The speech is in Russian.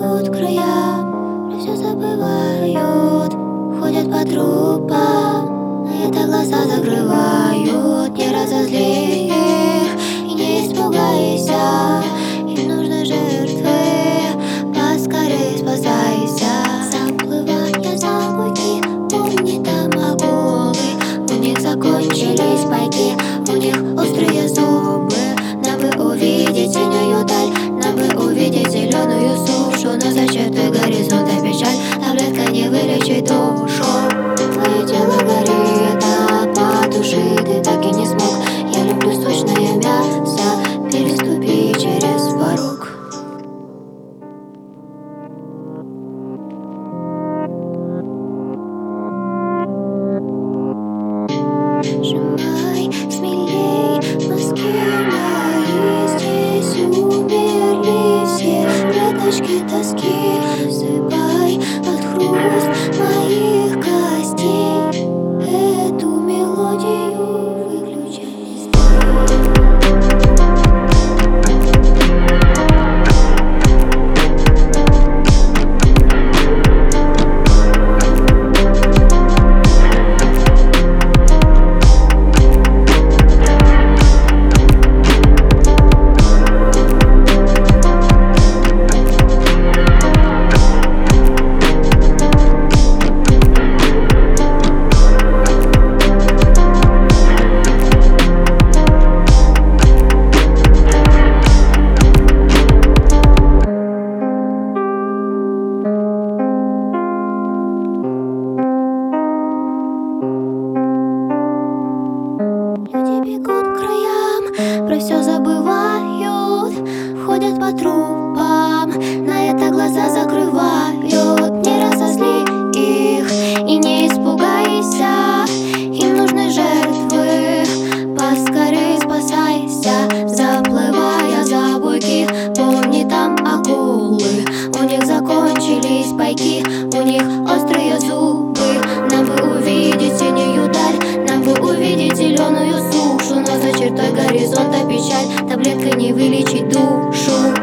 бегут к краям, про все забывают, ходят по трупам, на это глаза закрывают. Не разозли их и не испугайся, им нужны жертвы, поскорей спасайся. Заплывая за буйки, помни, там акулы, у них закончились пайки, у них острые зубы. Нам бы увидеть синюю даль, нам бы увидеть зеленую сушу, но за чертой горизонта печаль, таблетка не вылечит душу. Твое тело горит, а потуши ты так и не смог. Я люблю сочное мясо, переступи через порог. Сжимай смелей мозги мои, здесь умерли все клеточки тоски. Засыпай под хруст моих костей, эту мелодию выключай везде. Люди бегут к краям, про все забывают, ходят по трупам, на это глаза закрывают. Не разозли их и не испугайся, им нужны жертвы, поскорей спасайся. Заплывая за буйки, помни, там акулы, у них закончились пайки, у них острые зубы. Нам бы увидеть синюю даль, нам бы увидеть зеленую сушу, но за чертой горизонта печаль, таблеткой не вылечить душу.